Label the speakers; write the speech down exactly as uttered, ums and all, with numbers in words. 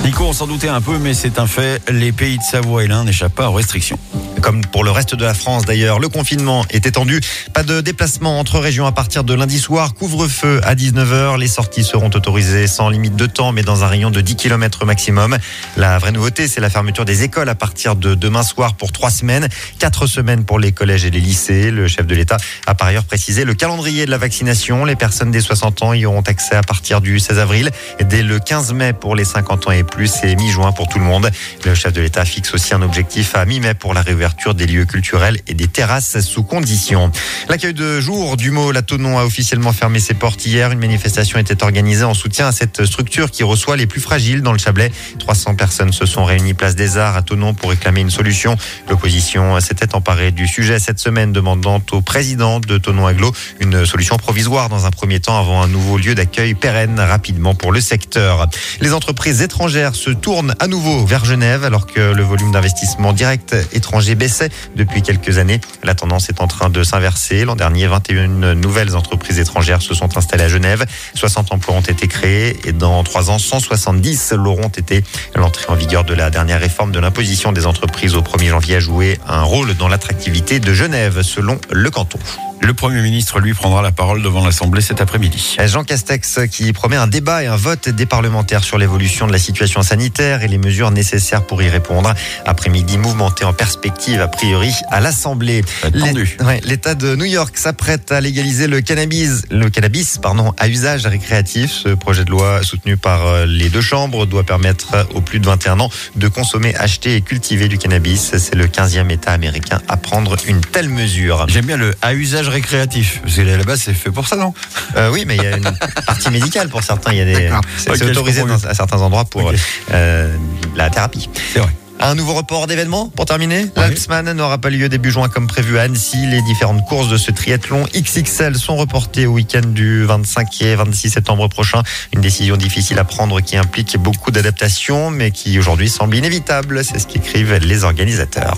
Speaker 1: Nico, on s'en doutait un peu, mais c'est un fait. Les pays de Savoie et l'Ain n'échappent pas aux restrictions.
Speaker 2: Comme pour le reste de la France d'ailleurs, le confinement est étendu. Pas de déplacement entre régions à partir de lundi soir. Couvre-feu à dix-neuf heures. Les sorties seront autorisées sans limite de temps, mais dans un rayon de dix kilomètres maximum. La vraie nouveauté, c'est la fermeture des écoles à partir de demain soir pour trois semaines. Quatre semaines pour les collèges et les lycées. Le chef de l'État a par ailleurs précisé le calendrier de la vaccination. Les personnes des soixante ans y auront accès à partir du seize avril. Dès le quinze mai pour les cinquante ans et plus et mi-juin pour tout le monde. Le chef de l'État fixe aussi un objectif à mi-mai pour la réouverture des lieux culturels et des terrasses sous conditions. L'accueil de jour du mot, la Thonon a officiellement fermé ses portes hier. Une manifestation était organisée en soutien à cette structure qui reçoit les plus fragiles dans le Chablais. trois cents personnes se sont réunies place des Arts à Thonon pour réclamer une solution. L'opposition s'était emparée du sujet cette semaine, demandant au président de Thonon Agglo une solution provisoire dans un premier temps avant un nouveau lieu d'accueil pérenne rapidement pour le secteur. Les entreprises étrangères se tournent à nouveau vers Genève alors que le volume d'investissement direct étranger baissait depuis quelques années. La tendance est en train de s'inverser. L'an dernier, vingt et une nouvelles entreprises étrangères se sont installées à Genève. soixante emplois ont été créés et dans trois ans, cent soixante-dix l'auront été. L'entrée en vigueur de la dernière réforme de l'imposition des entreprises au premier janvier a joué un rôle dans l'attractivité de Genève, selon le canton.
Speaker 1: Le Premier ministre, lui, prendra la parole devant l'Assemblée cet après-midi.
Speaker 2: Jean Castex qui promet un débat et un vote des parlementaires sur l'évolution de la situation sanitaire et les mesures nécessaires pour y répondre. Après-midi mouvementé en perspective, a priori, à l'Assemblée.
Speaker 1: Tendu.
Speaker 2: Ouais, L'État de New York s'apprête à légaliser le cannabis, le cannabis pardon, à usage récréatif. Ce projet de loi soutenu par les deux chambres doit permettre aux plus de vingt et un ans de consommer, acheter et cultiver du cannabis. C'est le quinzième État américain à prendre une telle mesure.
Speaker 1: J'aime bien le à usage récréatif. Parce que là-bas, c'est fait pour ça, non?
Speaker 2: euh, Oui, mais il y a une partie médicale pour certains. Il y a des, c'est,
Speaker 1: okay,
Speaker 2: c'est autorisé dans, à certains endroits pour okay. euh, la thérapie.
Speaker 1: C'est vrai.
Speaker 2: Un nouveau report d'événements pour terminer.
Speaker 1: Oui.
Speaker 2: L'Alpsman n'aura pas lieu début juin comme prévu à Annecy. Les différentes courses de ce triathlon X X L sont reportées au week-end du vingt-cinq et vingt-six septembre prochain. Une décision difficile à prendre qui implique beaucoup d'adaptations, mais qui aujourd'hui semble inévitable. C'est ce qu'écrivent les organisateurs.